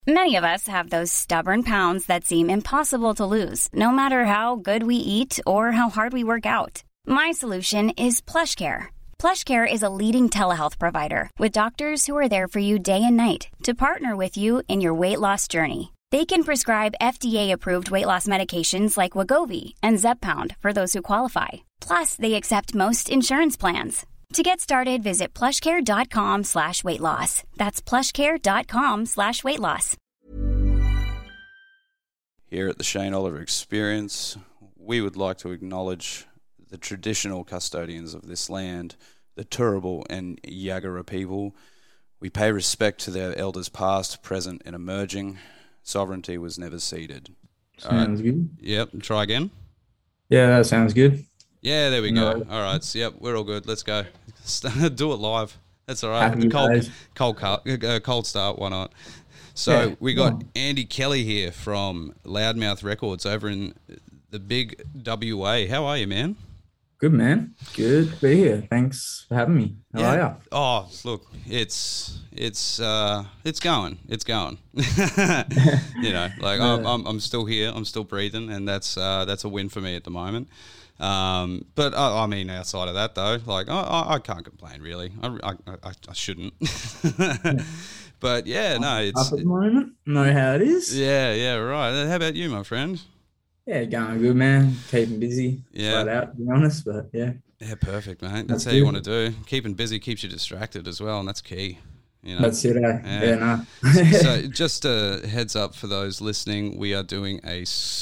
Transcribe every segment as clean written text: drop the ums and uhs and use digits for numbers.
Many of us have those stubborn pounds that seem impossible to lose, no matter how good we eat or how hard we work out. My solution is PlushCare. PlushCare is a leading telehealth provider with doctors who are there for you day and night to partner with you in your weight loss journey. They can prescribe FDA-approved weight loss medications like Wegovy and Zepbound for those who qualify. Plus, they accept most insurance plans. To get started, visit plushcare.com/weightloss. That's plushcare.com/weightloss. Here at the Shane Oliver Experience, we would like to acknowledge the traditional custodians of this land, the Turrbal and Yagara people. We pay respect to their elders past, present and emerging. Sovereignty was never ceded. Sounds good. Yep, try again. Yeah, that sounds good. Yeah, there we go. No. All right, so, yep, we're all good. Let's go. Do it live. That's all right. Happy days. Cold start, why not? So Yeah. we got Andy Kelly here from Loudmouth Records over in the big WA. How are you, man? Good, man. Good to be here. Thanks for having me. How are you? Oh, look, it's going. It's going. I'm still here. I'm still breathing, and that's a win for me at the moment. But I mean, outside of that though, like I can't complain really. I shouldn't. But yeah, no, it's up at the moment. Know how it is. yeah, right. How about you, my friend? Yeah, going good, man. Keeping busy. Yeah. Flat out, to be honest, but yeah. Yeah, perfect, mate. That's That's how you good. want to do. Keeping busy keeps you distracted as well, and that's key. You know? That's it, eh? Yeah. Yeah, no. So just a heads up for those listening, we are doing a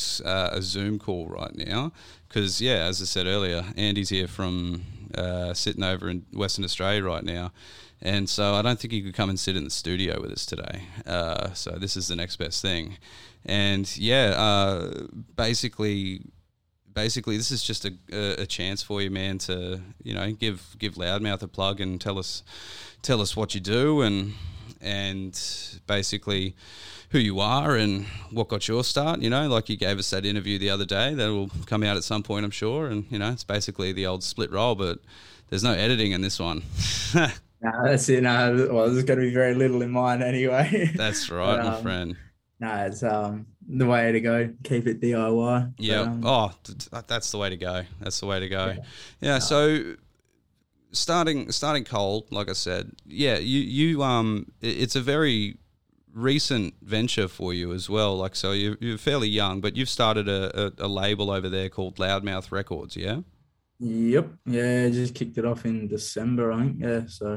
Zoom call right now because, yeah, as I said earlier, Andy's here from sitting over in Western Australia right now. And so I don't think he could come and sit in the studio with us today. So this is the next best thing. And, yeah, basically this is just a chance for you, man, to, you know, give Loudmouth a plug and tell us what you do and basically who you are and what got your start. You know, like you gave us that interview the other day that will come out at some point, I'm sure. And, you know, it's basically the old split roll, but there's no editing in this one. No, that's it. No, well, there's going to be very little in mine anyway. That's right, But, my friend. No, it's the way to go. Keep it DIY. Yeah. That's the way to go. That's the way to go. Yeah. So starting cold, like I said, yeah, you it's a very recent venture for you as well. Like, so you're fairly young, but you've started a label over there called Loudmouth Records. Yeah. Yep. Yeah, just kicked it off in December, I think. Yeah. So.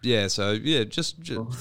Just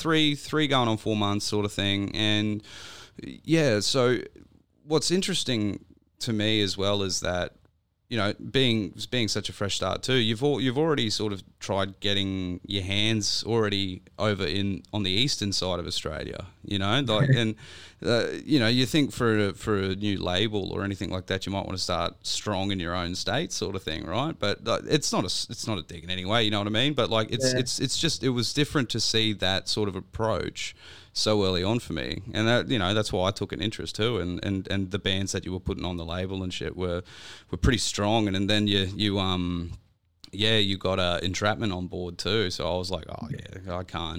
3 going on 4 months sort of thing, and yeah. So what's interesting to me as well is that, you know, being such a fresh start too, you've already sort of tried getting your hands already over on the eastern side of Australia, you know, like, and you know, you think for a new label or anything like that, you might want to start strong in your own state, sort of thing, right? But it's not a dig in any way, you know what I mean? But like, it's just, it was different to see that sort of approach so early on for me, and that, you know, that's why I took an interest too, and the bands that you were putting on the label and shit were pretty strong, and then you got Entrapment on board too, so I was like, oh yeah,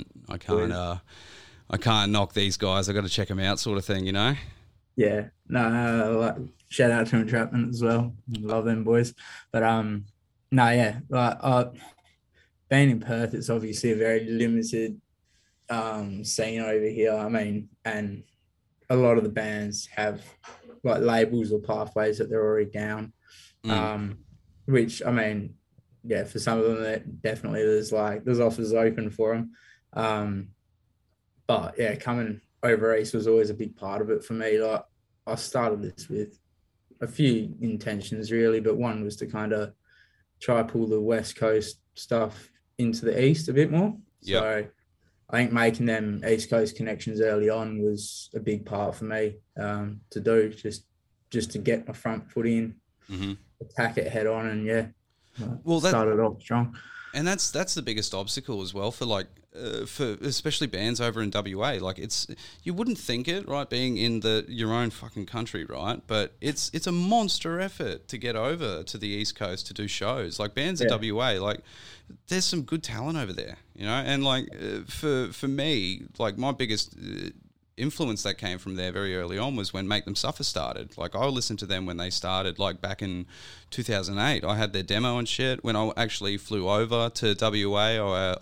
I can't knock these guys, I got to check them out, sort of thing, you know. Yeah, no, like, shout out to Entrapment as well. Love them boys, but no, yeah, like being in Perth, it's obviously a very limited scene over here. I mean, and a lot of the bands have like labels or pathways that they're already down, which, I mean, yeah, for some of them, that definitely there's offers open for them. But yeah, coming over east was always a big part of it for me. Like, I started this with a few intentions really, but one was to kind of try pull the West Coast stuff into the east a bit more. Yep. So I think making them East Coast connections early on was a big part for me to do, just to get my front foot in, attack it head on, and yeah, started off strong. And that's the biggest obstacle as well for for especially bands over in WA. Like, it's, you wouldn't think it, right, being in your own fucking country, right? But it's a monster effort to get over to the East Coast to do shows. Like, bands in WA, like, there's some good talent over there, you know. And like for me, like, my biggest influence that came from there very early on was when Make Them Suffer started. Like, I listened to them when they started, like back in 2008. I had their demo and shit. When I actually flew over to WA,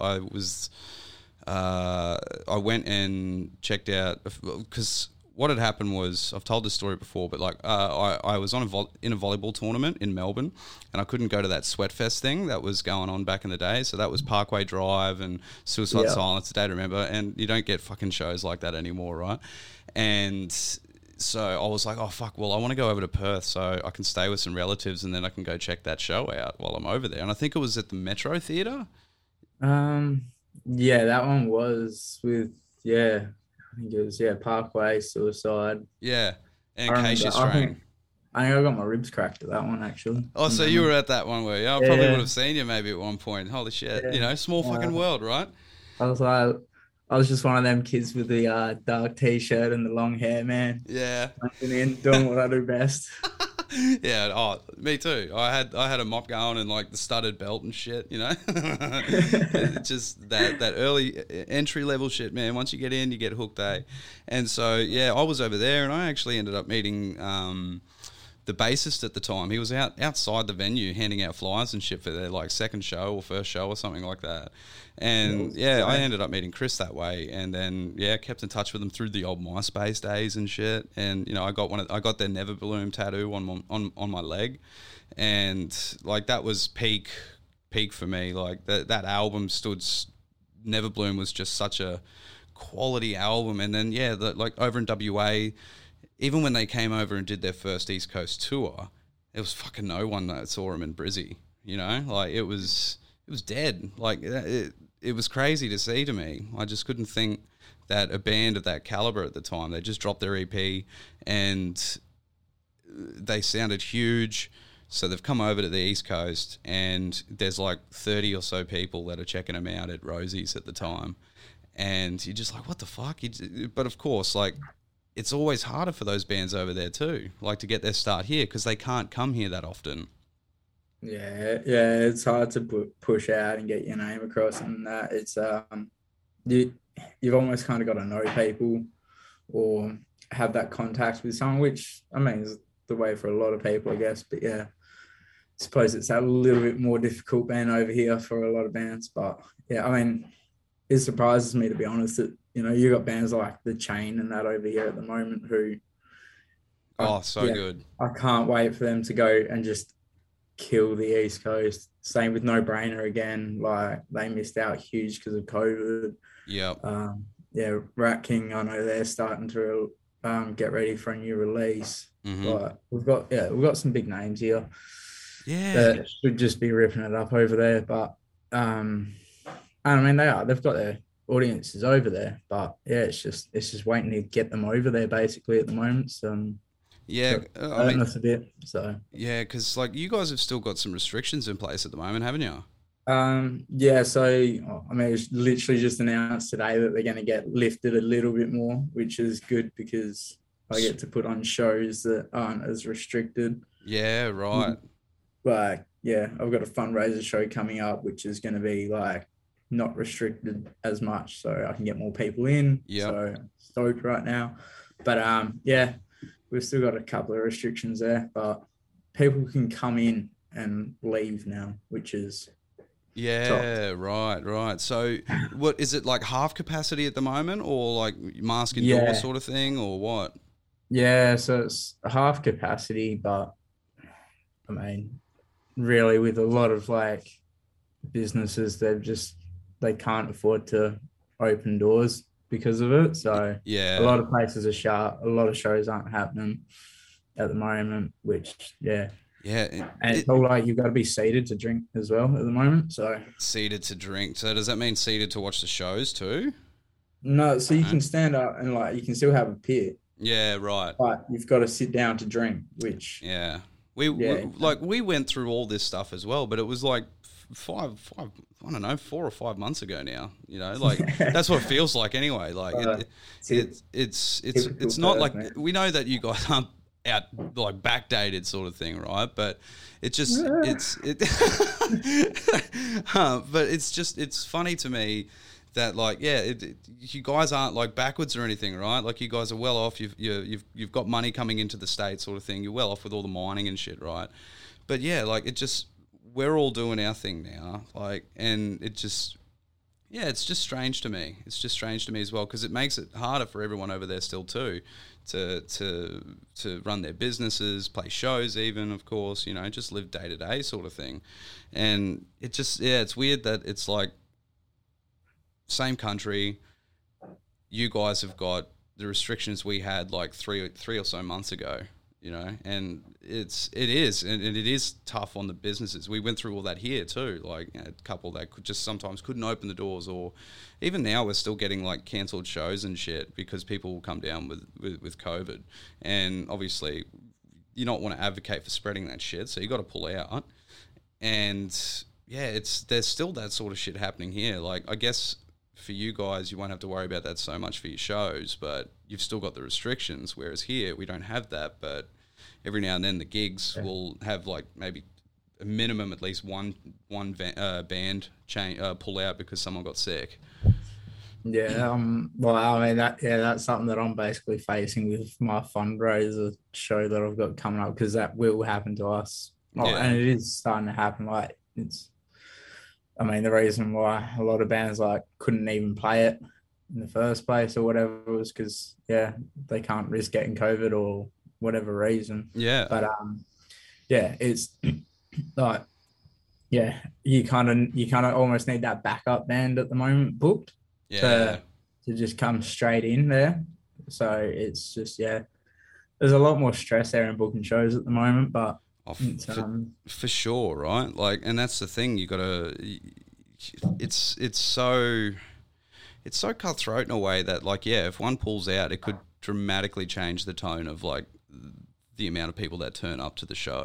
I went and checked out, because what had happened was, I've told this story before, but like I was on in a volleyball tournament in Melbourne, and I couldn't go to that Sweatfest thing that was going on back in the day. So that was Parkway Drive and Suicide Silence, the day to remember. And you don't get fucking shows like that anymore, right? And so I was like, oh fuck, well I want to go over to Perth so I can stay with some relatives, and then I can go check that show out while I'm over there. And I think it was at the Metro Theatre. Yeah, that one was with I think it was Parkway, Suicide. Yeah, and Acacia Strain. I think I got my ribs cracked at that one, actually. Oh, so you were at that one, were you? I probably would have seen you maybe at one point. Holy shit. Small fucking world, right? I was just one of them kids with the dark t-shirt and the long hair, man. Yeah. Doing what I do best. Yeah, me too. I had a mop going and like the studded belt and shit, Just that early entry level shit, man. Once you get in, you get hooked, eh? And so I was over there, and I actually ended up meeting the bassist at the time. He was outside the venue handing out flyers and shit for their like second show or first show or something like that. And I ended up meeting Chris that way, and then kept in touch with him through the old MySpace days and shit. And I got their Never Bloom tattoo on my leg, and like that was peak for me. Like that album Never Bloom was just such a quality album. And then like over in WA, even when they came over and did their first East Coast tour, there was fucking no one that saw them in Brizzy. Like it was dead. Like it was crazy to see to me. I just couldn't think that a band of that caliber at the time, they just dropped their EP and they sounded huge. So they've come over to the East Coast, and there's like 30 or so people that are checking them out at Rosie's at the time. And you're just like, what the fuck? But of course, like, it's always harder for those bands over there too, like to get their start here, because they can't come here that often. Yeah, it's hard to push out and get your name across, and that it's you've almost kind of got to know people or have that contact with someone, which I mean is the way for a lot of people, I guess. But I suppose it's a little bit more difficult being over here for a lot of bands. But I mean, it surprises me, to be honest, that you got bands like The Chain and that over here at the moment who good. I can't wait for them to go and just kill the East Coast. Same with No Brainer again. Like, they missed out huge because of COVID. Rat King, I know they're starting to get ready for a new release. But we've got some big names here. That should just be ripping it up over there. But I mean, they've got their audiences over there, but it's just waiting to get them over there basically at the moment. So I mean, that's a bit. So because like you guys have still got some restrictions in place at the moment, haven't you? So I mean, it's literally just announced today that they're going to get lifted a little bit more, which is good because I get to put on shows that aren't as restricted. Yeah, right. Like, I've got a fundraiser show coming up, which is going to be like not restricted as much, so I can get more people in. So stoked right now. But we've still got a couple of restrictions there, but people can come in and leave now, which is top. Right. So what is it, like half capacity at the moment, or like mask indoor sort of thing, or what? So it's half capacity, but I mean, really with a lot of like businesses, they can't afford to open doors because of it. So a lot of places are shut. A lot of shows aren't happening at the moment, which and it's all like you've got to be seated to drink as well at the moment. So seated to drink. So does that mean seated to watch the shows too? No, so you can stand up and like you can still have a beer. Yeah, right. But you've got to sit down to drink, which we went through all this stuff as well, but it was like 4 or 5 months ago now. Like that's what it feels like anyway. Like it's not like we know that you guys aren't out like backdated sort of thing, right? But it just but it's funny to me that like, yeah, you guys aren't like backwards or anything, right? Like you guys are well off. You've got money coming into the state, sort of thing. You're well off with all the mining and shit, right? But yeah, like we're all doing our thing now, like, and it just, yeah, it's just strange to me. It's just strange to me as well, because it makes it harder for everyone over there still too, to run their businesses, play shows, even, of course, you know, just live day to day sort of thing. And it just, yeah, it's weird that it's like, same country, you guys have got the restrictions we had like three or so months ago, you know, and it is tough on the businesses. We went through all that here too, like, you know, a couple that sometimes couldn't open the doors, or even now we're still getting like cancelled shows and shit because people will come down with COVID, and obviously you don't want to advocate for spreading that shit, so you got to pull out. And yeah, there's still that sort of shit happening here. Like, I guess for you guys, you won't have to worry about that so much for your shows, but you've still got the restrictions, whereas here we don't have that. But every now and then the gigs will have like maybe a minimum at least one band pull out because someone got sick. Yeah, well, I mean, that's something that I'm basically facing with my fundraiser show that I've got coming up, because that will happen to us. And it is starting to happen. Like, I mean, the reason why a lot of bands like couldn't even play it in the first place or whatever was because, yeah, they can't risk getting COVID or whatever reason. Yeah. But yeah, it's like, yeah, you kind of almost need that backup band at the moment booked to just come straight in there. So it's just, yeah, there's a lot more stress there in booking shows at the moment, but for sure, right? Like, and that's the thing, you gotta, it's so cutthroat in a way that, like, yeah, if one pulls out, it could dramatically change the tone of like the amount of people that turn up to the show.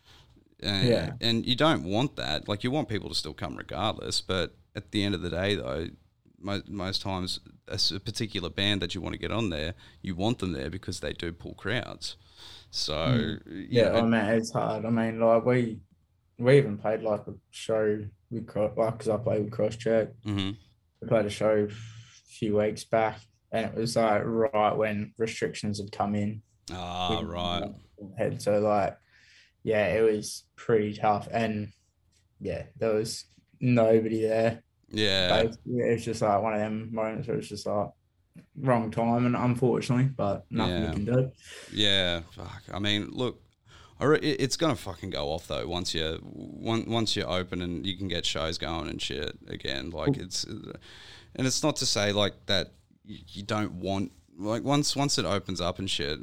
And you don't want that. Like, you want people to still come regardless, but at the end of the day though, most times a particular band that you want to get on there, you want them there because they do pull crowds. So yeah, I mean, it's hard. I mean, like, we even played like a show with because I played with Crosscheck. Mm-hmm. We played a show a few weeks back, and it was like right when restrictions had come in. Right. So like, yeah, it was pretty tough, and yeah, there was nobody there. Yeah, basically. It was just like one of them moments where it's just like, wrong time, and unfortunately, but nothing we can do. Yeah, fuck. I mean, look, it's gonna fucking go off though once you're open and you can get shows going and shit again. Like, and it's not to say like that you don't want, like, once it opens up and shit.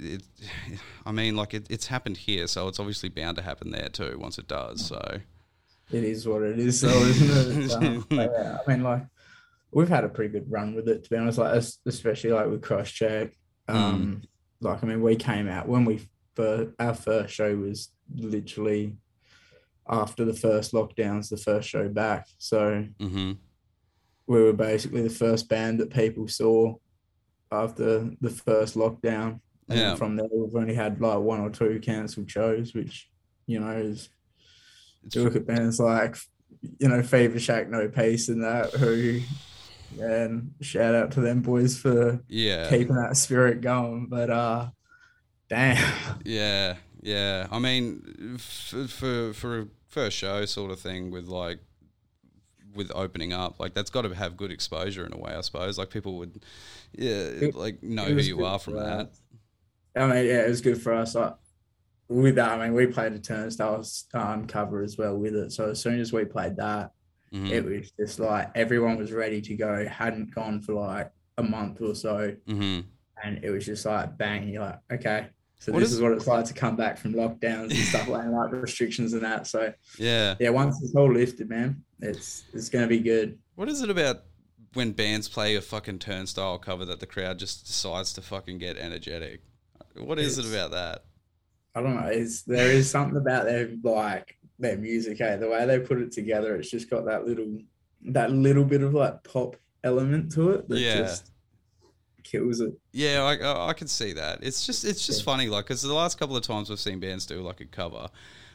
I mean, like, it's happened here, so it's obviously bound to happen there too once it does. So it is what it is, though, isn't it? Yeah, I mean, like, we've had a pretty good run with it, to be honest. Like, especially like with Crosscheck. Like, I mean, we came out when our first show was literally after the first lockdowns, the first show back. So we were basically the first band that people saw after the first lockdown. And from there, we've only had like one or two cancelled shows, which, you know, is, you look at bands like, you know, Fever Shack, No Peace and that, who, and shout out to them boys for keeping that spirit going. But damn. Yeah. I mean, for a first show sort of thing with opening up, like, that's got to have good exposure in a way, I suppose. Like, people would, like, know who you are from that. I mean, yeah, it was good for us. Like, with that, I mean, we played a Turnstiles cover as well with it. So as soon as we played that, it was just like everyone was ready to go. Hadn't gone for like a month or so, and it was just like bang. You're like, okay, so this is what it's like to come back from lockdowns and stuff like restrictions and that. So yeah, once it's all lifted, man, it's gonna be good. What is it about when bands play a fucking Turnstile cover that the crowd just decides to fucking get energetic? What is it about that? I don't know. There is something about their music, the way they put it together. It's just got that little bit of like pop element to it that just kills it. Yeah, I can see that. It's just funny, like, because the last couple of times we've seen bands do like a cover,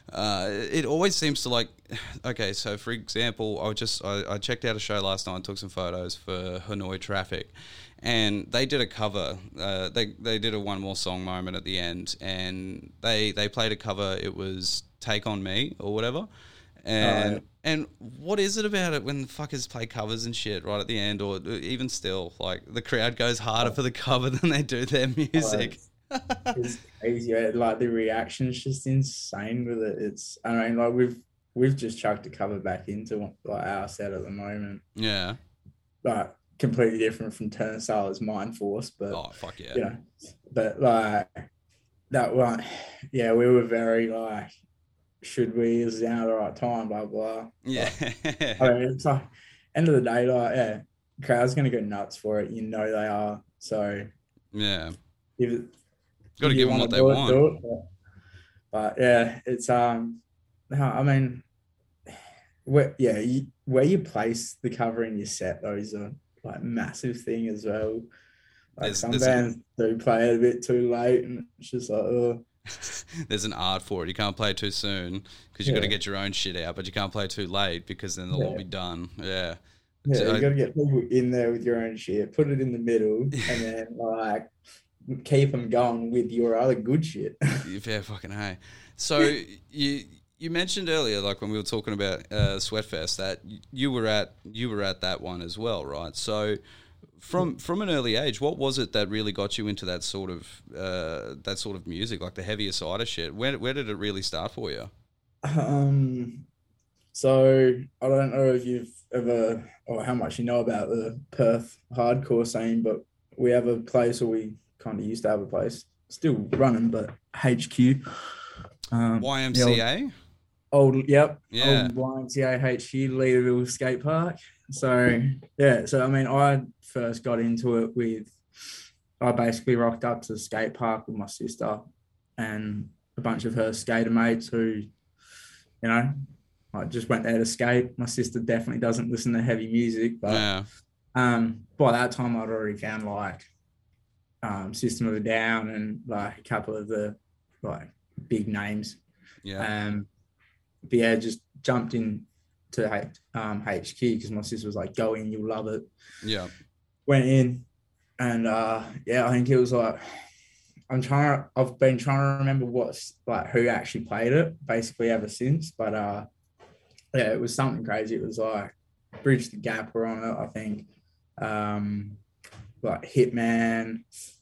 it always seems to like, okay, so for example, I checked out a show last night and took some photos for Hanoi Traffic, and they did a cover. They did a One More Song moment at the end, and they played a cover. It was Take On Me or whatever. And what is it about it when fuckers play covers and shit right at the end, or even still, like the crowd goes harder for the cover than they do their music? It's crazy. Like the reaction's just insane with it. I mean, like we've just chucked a cover back into like our set at the moment. Yeah. Like completely different from Turnstile's Mind Force, but oh fuck yeah. You know, but like that one, yeah, we were very like, should we? Is it now the right time? Blah blah. Yeah. Like, I mean, it's like end of the day, like yeah, crowd's gonna go nuts for it. You know they are. So yeah, if got to give them what they want. But yeah, it's I mean, where you place the cover in your set though is a like massive thing as well. Like some bands do play it a bit too late, and it's just like, oh. There's an art for it. You can't play too soon because you've got to get your own shit out, but you can't play too late because then they'll all be done. Yeah. Yeah, you got to get people in there with your own shit, put it in the middle, and then like keep them going with your other good shit. Yeah, fucking hey. So you mentioned earlier, like when we were talking about Sweatfest, that you were at that one as well, right? So from an early age, what was it that really got you into that sort of music, like the heavier side of shit? Where did it really start for you? So I don't know if you've ever or how much you know about the Perth hardcore scene, but we have a place, or we kind of used to have a place, still running, but HQ. YMCA? Old Yeah. Old YMCA HQ, Leaderville Skate Park. So yeah, so I mean, I first got into it I basically rocked up to the skate park with my sister and a bunch of her skater mates who, you know, I just went there to skate. My sister definitely doesn't listen to heavy music, but by that time I'd already found like System of a Down and like a couple of the like big names. Yeah. But yeah, just jumped in to HQ because my sister was like, go in, you'll love it. Yeah. Went in and I think it was like, I've been trying to remember who actually played it basically ever since, but yeah, it was something crazy. It was like Bridge the Gap were on it, I think. Like Hitman.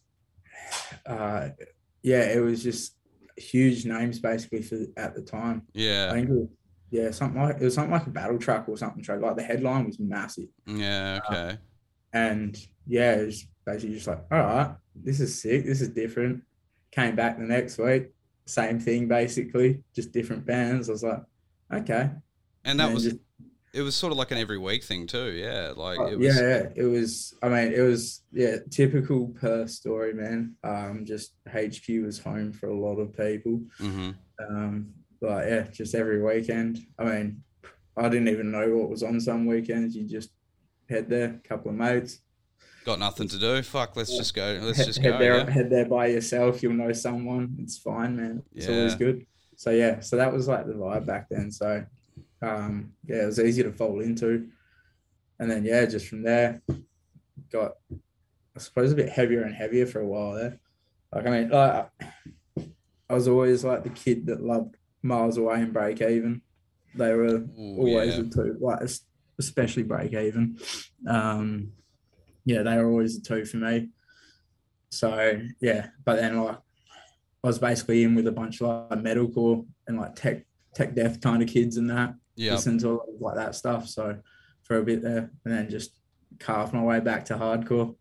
It was just huge names basically at the time. Yeah. I think it was something like a battle truck or something. Like the headline was massive. Yeah, okay. And yeah, it was basically just like, all right, this is sick. This is different. Came back the next week, same thing basically, just different bands. I was like, okay. And it was sort of like an every week thing too. Yeah. Like it was. Yeah. It was typical Perth story, man. Just HQ was home for a lot of people. Mm-hmm. But yeah, just every weekend. I mean, I didn't even know what was on some weekends. You just head there, a couple of mates. Got nothing to do. Fuck, let's just go. Head there by yourself. You'll know someone. It's fine, man. It's always good. So yeah, so that was like the vibe back then. So it was easy to fall into. And then yeah, just from there, got I suppose a bit heavier and heavier for a while there. Like I mean, like I was always like the kid that loved Miles Away and Break Even. They were always the two, like especially Break Even. They were always the two for me. So yeah, but then like I was basically in with a bunch of like metalcore and like tech death kind of kids and that. Yeah. Listen to a lot of like that stuff. So for a bit there, and then just carved my way back to hardcore.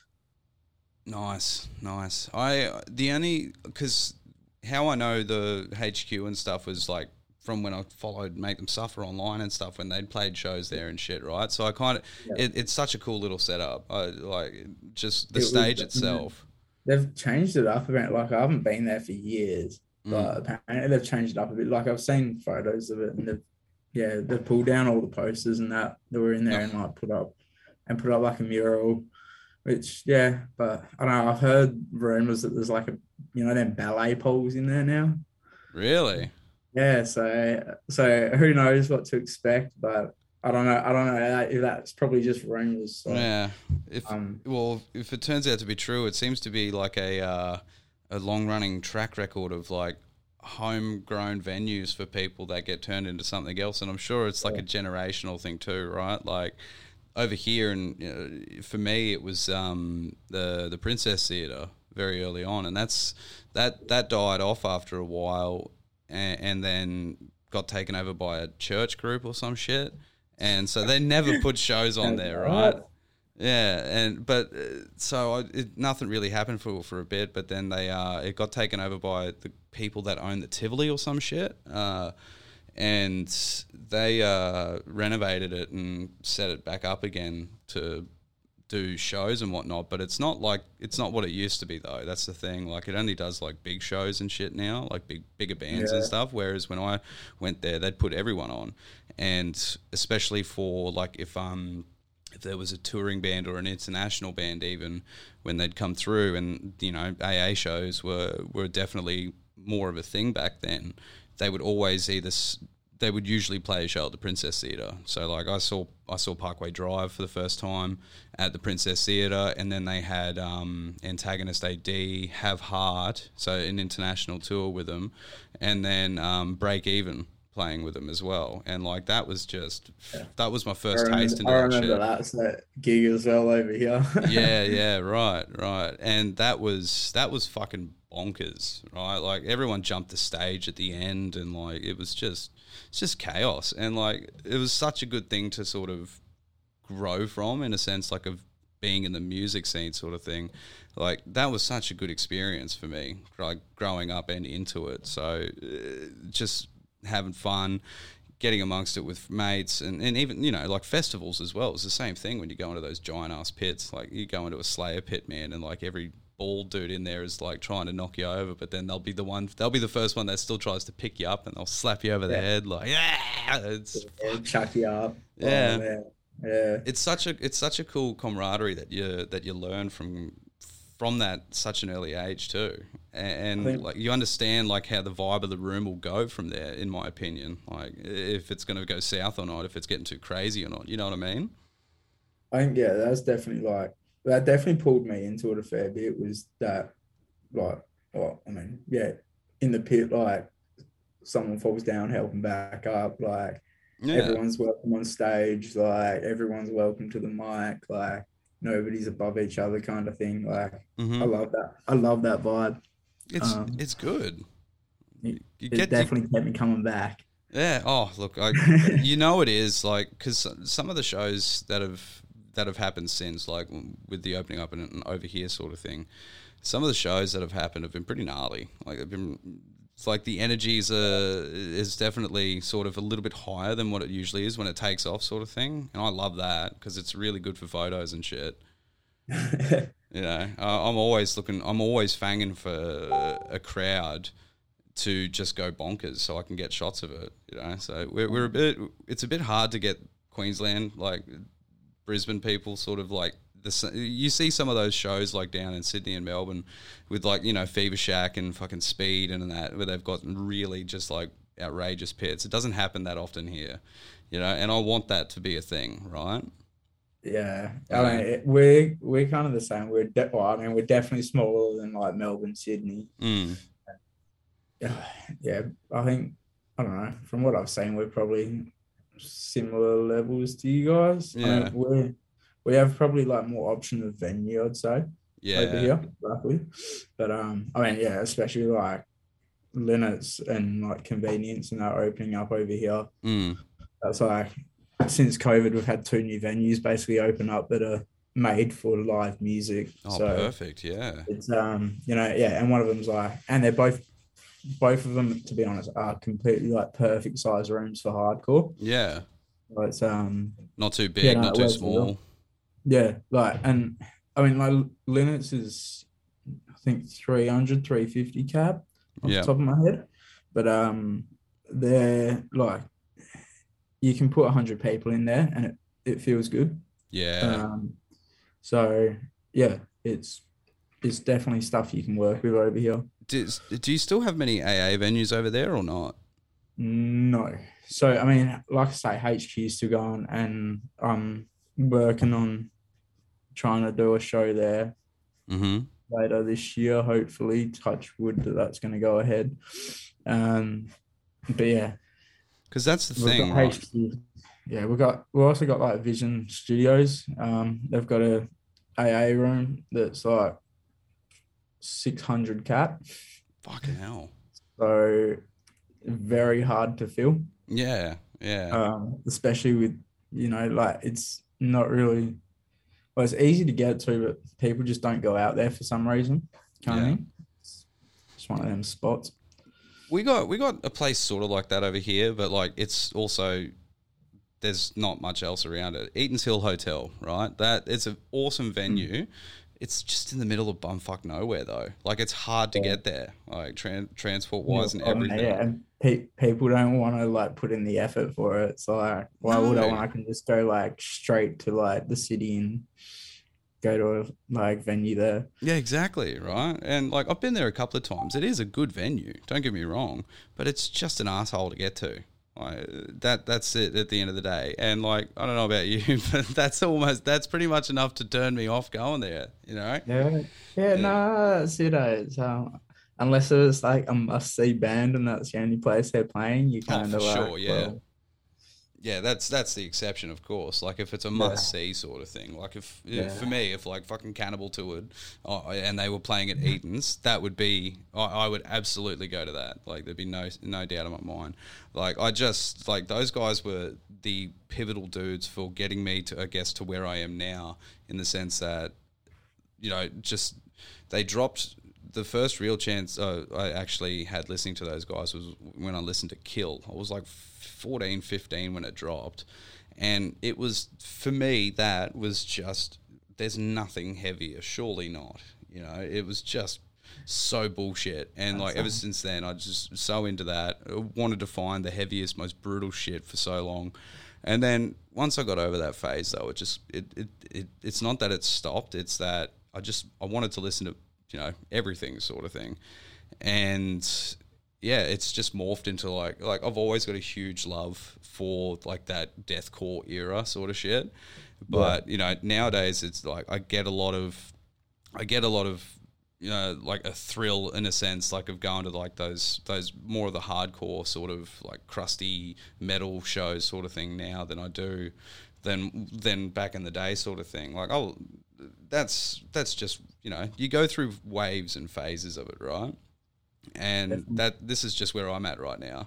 Nice. Because how I know the HQ and stuff was like from when I followed Make Them Suffer online and stuff when they'd played shows there and shit, right? So I kind of, it's such a cool little setup. Like just the stage itself. They've changed it up a bit. Like I haven't been there for years, but apparently they've changed it up a bit. Like I've seen photos of it, and they've pulled down all the posters and that were in there and like put up like a mural, which but I don't know. I've heard rumors that there's like them ballet poles in there now. Really? Yeah, so who knows what to expect, but I don't know if that's probably just rumors. So Yeah. If um, well, if it turns out to be true, it seems to be like a long running track record of like homegrown venues for people that get turned into something else, and I'm sure it's like a generational thing too, right? Like over here, and for me, it was the Princess Theatre very early on, and that died off after a while, and then got taken over by a church group or some shit, and so they never put shows on there, right? Yeah, and but nothing really happened for a bit, but then it got taken over by the people that own the Tivoli or some shit, and they renovated it and set it back up again to do shows and whatnot. But it's not what it used to be though. That's the thing. Like it only does like big shows and shit now, like bigger bands and yeah, stuff. Whereas when I went there, they'd put everyone on, and especially for like if there was a touring band or an international band, even when they'd come through, and AA shows were definitely more of a thing back then. They would always they would usually play a show at the Princess Theatre. So like I saw Parkway Drive for the first time at the Princess Theatre, and then they had Antagonist AD, Have Heart, so an international tour with them, and then Break Even playing with them as well. And like that was my first taste into I that remember shit. that gig as well over here. Yeah, right. And that was fucking bonkers, right? Like everyone jumped the stage at the end, and like it's just chaos. And like it was such a good thing to sort of grow from, in a sense, like of being in the music scene sort of thing. Like that was such a good experience for me, like growing up and into it. So just having fun, getting amongst it with mates, and even like festivals as well. It's the same thing when you go into those giant ass pits. Like you go into a Slayer pit, man, and like every bald dude in there is like trying to knock you over, but then they'll be the first one that still tries to pick you up, and they'll slap you over the head like Chuck you up. Yeah. Oh, man. Yeah. It's such a cool camaraderie that you learn from that such an early age too, and like you understand like how the vibe of the room will go from there, in my opinion, like if it's going to go south or not, if it's getting too crazy or not, you know what I mean? I think yeah, that definitely pulled me into it a fair bit. Was that like, oh, I mean, yeah, in the pit, like someone falls down, help them back up, like Yeah. everyone's welcome on stage, like everyone's welcome to the mic, like nobody's above each other, kind of thing. Like I Mm-hmm. love that. I love that vibe. Um, It's good. it, You it get you, definitely kept me coming back. yeah. Oh, look, it is like because some of the shows that have happened since, like with the opening up and over here sort of thing, some of the shows that have happened have been pretty gnarly. Like they've been, it's like the energy is definitely sort of a little bit higher than what it usually is when it takes off, sort of thing. And I love that because it's really good for photos and shit. I'm always fanging for a crowd to just go bonkers so I can get shots of it. So it's a bit hard to get Queensland, like Brisbane people, sort of like you see some of those shows like down in Sydney and Melbourne with like Fever Shack and fucking Speed and that, where they've got really just like outrageous pits. It doesn't happen that often here, and I want that to be a thing, right? Yeah, I Yeah. mean we're kind of the same. I mean we're definitely smaller than like Melbourne, Sydney. Mm. Yeah, yeah. I think I don't know. From what I've seen, we're probably similar levels to you guys. I Yeah. mean we have probably like more option of venue, I'd say, over Yeah. here, luckily. But I mean yeah, especially like limits and like convenience and that opening up over here. Mm. That's like since COVID, we've had two new venues basically open up that are made for live music. Oh, So perfect. Yeah. it's yeah, and one of them's like, and they're both of them, to be honest, are completely like perfect size rooms for hardcore. Yeah. So it's Not too yeah, big, no, not it too works well. small. Yeah, like, and I mean like Linux is I think 300, 350 cap off the Yeah. top of my head, but they're like you can put 100 people in there and it feels good. Yeah. Um, so yeah, it's definitely stuff you can work with over here. Do you still have many AA venues over there or not? No. So I mean, like I say, HQ is still going, and I'm working on trying to do a show there Mm-hmm. later this year. Hopefully, touch wood that that's going to go ahead. Um, but yeah, Because that's the we've thing, got right? HQ. Yeah, we also got like Vision Studios. They've got a AA room that's like 600 cap, Fucking hell. so very hard to fill. Yeah, yeah, Especially with like it's not really well, it's easy to get to, but people just don't go out there for some reason. Kind of yeah. thing. It's just one of them spots. We got a place sort of like that over here, but like it's also there's not much else around it. Eaton's Hill Hotel, right? That it's an awesome venue. It's just in the middle of bumfuck nowhere though. Like it's hard to Yeah. get there, like transport Yeah, wise and everything. yeah, and people don't want to like put in the effort for it. So like, why would I No. when I can just go like straight to like the city and go to a like venue there? Yeah, exactly, right? And like I've been there a couple of times. It is a good venue, don't get me wrong, but it's just an asshole to get to. Like that's it at the end of the day. And like I don't know about you, but that's pretty much enough to turn me off going there, you know? Yeah, yeah, Yeah. no, that's it. Unless it was like a must-see band and that's the only place they're playing, you Oh, kind for of like, sure, yeah. well, Yeah, that's the exception, of course. Like if it's a yeah, must see sort of thing. Like if yeah, for me, if like fucking Cannibal toured, and they were playing at Eaton's, that would be I would absolutely go to that. Like there'd be no doubt in my mind. Like I just like those guys were the pivotal dudes for getting me to I guess to where I am now, in the sense that just they dropped the first real chance I actually had listening to those guys was when I listened to Kill. I was like 14, 15 when it dropped. And it was, for me, that was just, there's nothing heavier, surely not. It was just so bullshit. And like ever since then, I just so into that. I wanted to find the heaviest, most brutal shit for so long. And then once I got over that phase, though, it's not that it stopped. It's that I wanted to listen to everything sort of thing, and yeah, it's just morphed into like I've always got a huge love for like that deathcore era sort of shit, but nowadays it's like I get a lot of like a thrill in a sense, like of going to like those more of the hardcore sort of like crusty metal shows sort of thing now than I do than back in the day sort of thing. Like that's just you go through waves and phases of it, right? And this is just where I'm at right now.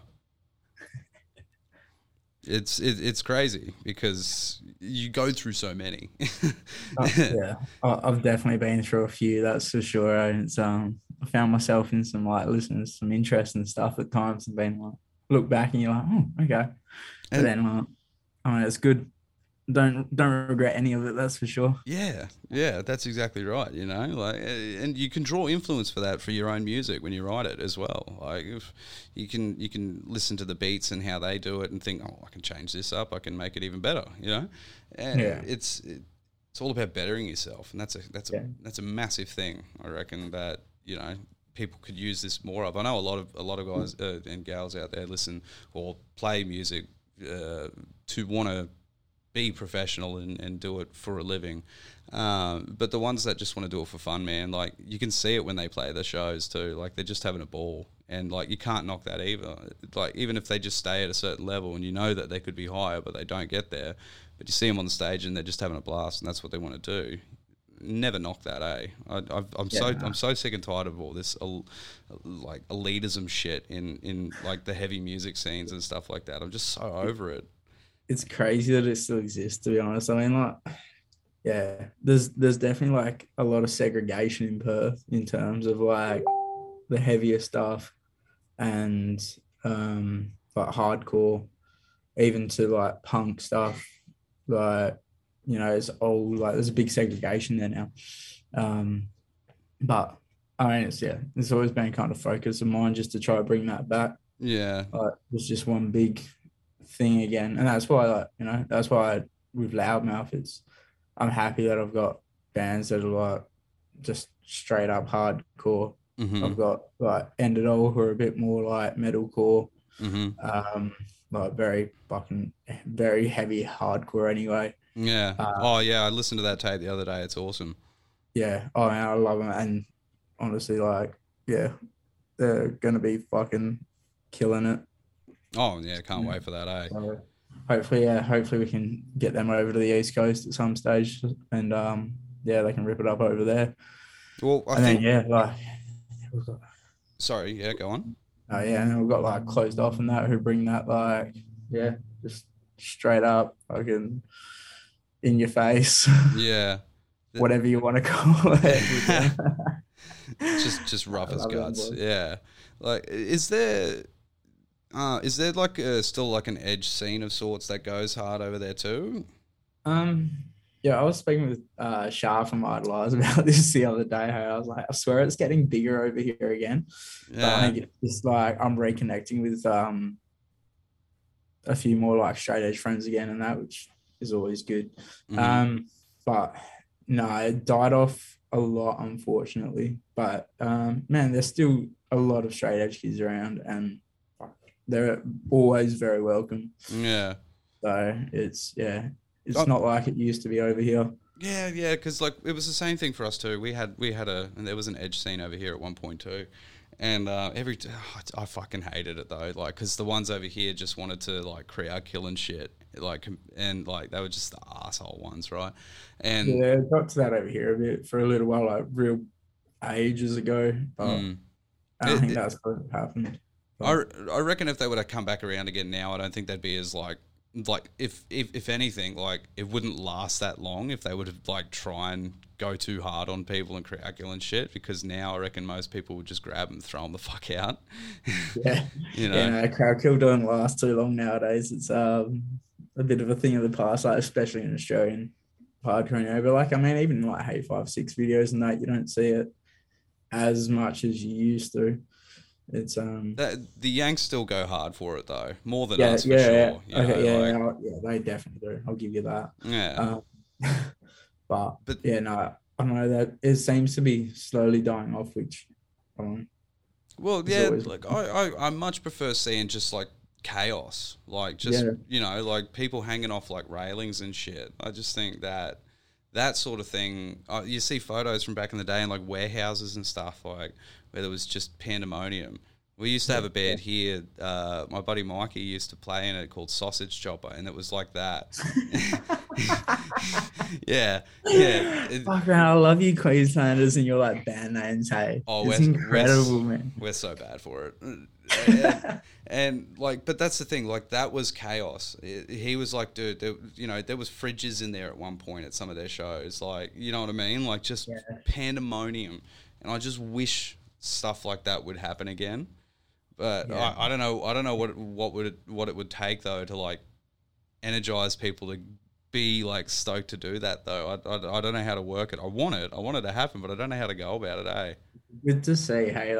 It's crazy because you go through so many. yeah. I've definitely been through a few, that's for sure. And it's I found myself in some like listening to some interesting stuff at times and being like, look back and you're like, oh, okay. But And then I mean, it's good. Don't regret any of it, that's for sure. yeah, that's exactly right. Like, and you can draw influence for that for your own music when you write it as well. Like, if you can listen to the beats and how they do it and think, oh, I can change this up, I can make it even better. And Yeah. it's all about bettering yourself, and Yeah. that's a massive thing. I reckon that people could use this more of. I know a lot of guys and gals out there listen or play music to want to be professional and do it for a living. But the ones that just want to do it for fun, man, like you can see it when they play the shows too. Like they're just having a ball, and like you can't knock that either. Like even if they just stay at a certain level and you know that they could be higher, but they don't get there, but you see them on the stage and they're just having a blast and that's what they want to do. Never knock that, eh? I'm so sick and tired of all this like elitism shit in like the heavy music scenes and stuff like that. I'm just so over it. It's crazy that it still exists, to be honest. I mean, like, yeah, there's definitely like a lot of segregation in Perth in terms of like the heavier stuff and like hardcore, even to like punk stuff. Like, it's all like there's a big segregation there now. But I mean, it's always been kind of focus of mine just to try to bring that back. Yeah. It's just one big thing again, and that's why that's why with Loudmouth I'm happy that I've got bands that are like just straight up hardcore. Mm-hmm. I've got like End It All who are a bit more like metalcore, Like very heavy hardcore anyway. Yeah. Oh yeah, I listened to that tape the other day. It's awesome. Yeah. Oh man, I love them. And honestly, like, yeah, they're gonna be fucking killing it. Oh yeah, can't wait for that, eh? So hopefully we can get them over to the East Coast at some stage, and they can rip it up over there. Well, sorry, yeah, go on. Oh yeah, and we've got like Closed Off and that who bring that like just straight up fucking in your face. Yeah. Whatever you want to call it. just rough as guts. Yeah. Like, is there like still like an edge scene of sorts that goes hard over there too? Yeah, I was speaking with Shah from Idolize about this the other day. I was like, I swear it's getting bigger over here again. Yeah. But I think it's like I'm reconnecting with a few more like straight edge friends again, and that, which is always good. But no, it died off a lot, unfortunately. But man, there's still a lot of straight edge kids around, and they're always very welcome. Yeah. So it's not like it used to be over here. Yeah, because like it was the same thing for us too. And there was an edge scene over here at one point too. And I fucking hated it though, like, because the ones over here just wanted to like crowd kill and shit, like, and like they were just the asshole ones, right? And yeah, it got to that over here a bit for a little while, like real ages ago. But I don't think that's what happened. But I reckon if they would have come back around again now, I don't think they'd be as like if anything, like it wouldn't last that long if they would have like try and go too hard on people and crowd kill and shit, because now I reckon most people would just grab them and throw them the fuck out. Yeah. You know? Yeah, crowd kill don't last too long nowadays. It's a bit of a thing of the past, like especially in Australian hardcore. But like, I mean, even like Hate 5-6 videos and that, you don't see it as much as you used to. It's the Yanks still go hard for it though, more than us for sure. Yeah. They definitely do. I'll give you that. Yeah. But yeah, no, I know that it seems to be slowly dying off, which well, yeah, like I much prefer seeing just like chaos, like just like people hanging off like railings and shit. I just think that sort of thing. You see photos from back in the day in like warehouses and stuff, like where there was just pandemonium. We used to have a band here. My buddy Mikey used to play in it called Sausage Chopper, and it was like that. Yeah. Fuck man, I love you Queenslanders and your like band names. Hey, it's incredible, man. We're so bad for it. And like, but that's the thing. Like, that was chaos. He was like, dude, there was fridges in there at one point at some of their shows. Like, you know what I mean? Like, just pandemonium. And I just wish stuff like that would happen again. But I don't know. I don't know what it would take though to like energize people to be like stoked to do that though. I don't know how to work it. I want it to happen, but I don't know how to go about it. Eh? Good to see. Hey,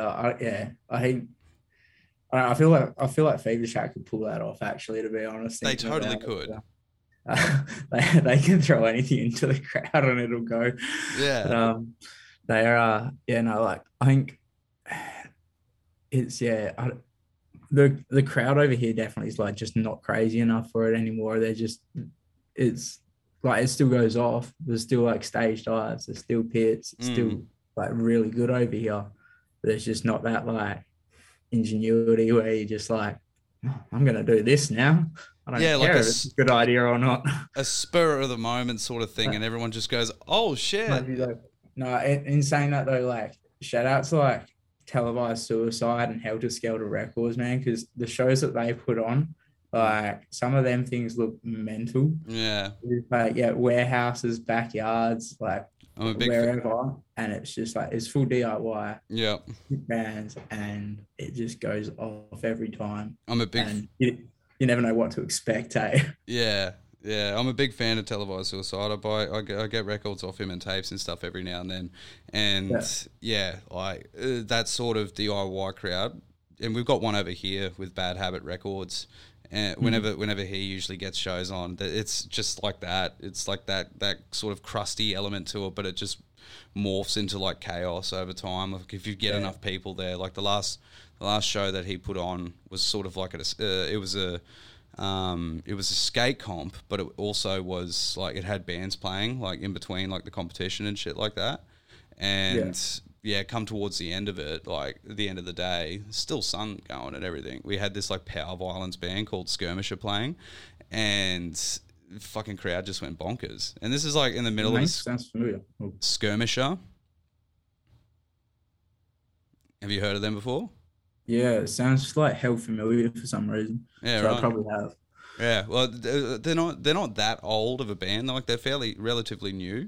I feel like Fever Shack could pull that off. Actually, to be honest, they totally could. They can throw anything into the crowd and it'll go. Yeah. But, they are. Like I think it's the crowd over here definitely is like just not crazy enough for it anymore. It's like it still goes off. There's still like stage dives. There's still pits. It's still like really good over here. But there's just not that like ingenuity where you just like, I'm gonna do this now. I don't care like if it's a good idea or not. A spur of the moment sort of thing, and everyone just goes, "Oh shit!" No, in saying that though, like shout out to like Televised Suicide and Helter Skelter Records, man, because the shows that they put on, like some of them things look mental. Yeah. Like warehouses, backyards, like I'm a big wherever, and it's just like it's full DIY. Yeah. Bands, and it just goes off every time. I'm a big. And you never know what to expect, eh? Yeah. Yeah, I'm a big fan of Televised Suicide. I get records off him and tapes and stuff every now and then, and like that sort of DIY crowd. And we've got one over here with Bad Habit Records, and whenever he usually gets shows on, it's just like that. It's like that sort of crusty element to it, but it just morphs into like chaos over time. Like if you get enough people there, like the last show that he put on was sort of like it was a skate comp, but it also was like it had bands playing like in between like the competition and shit like that. And come towards the end of it, like at the end of the day, still sun going and everything. We had this like power violence band called Skirmisher playing, and fucking crowd just went bonkers. And this is like in the middle of sounds familiar. Skirmisher. Have you heard of them before? Yeah, it sounds like hell familiar for some reason. Yeah, so right. I probably have. Yeah, well, they're not that old of a band. They're like they're relatively new,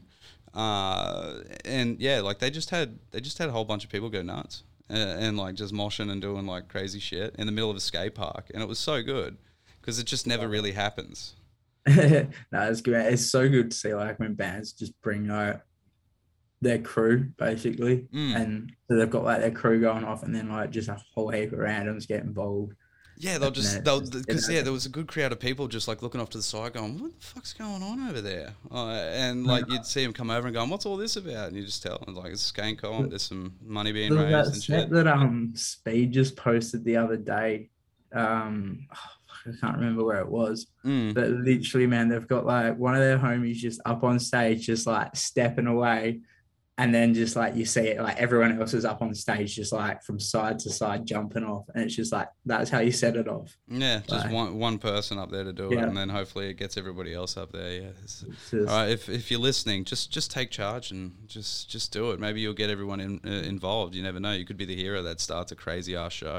and yeah, like they just had a whole bunch of people go nuts and like just moshing and doing like crazy shit in the middle of a skate park, and it was so good because it just never really happens. No, it's good. It's so good to see like when bands just bring out their crew basically, and so they've got like their crew going off, and then like just a whole heap of randoms get involved. Yeah, there was a good crowd of people just like looking off to the side, going, "What the fuck's going on over there?" And like you'd see them come over and going, "What's all this about?" And you just tell them like it's a skate comp. There's some money being raised and shit. That Speed just posted the other day. I can't remember where it was, but literally, man, they've got like one of their homies just up on stage, just like stepping away. And then just like you see it, like everyone else is up on stage, just like from side to side jumping off. And it's just like, that's how you set it off. Yeah, just one person up there to do it. And then hopefully it gets everybody else up there. Yeah. All right, if you're listening, just take charge and just do it. Maybe you'll get everyone involved. You never know. You could be the hero that starts a crazy ass show.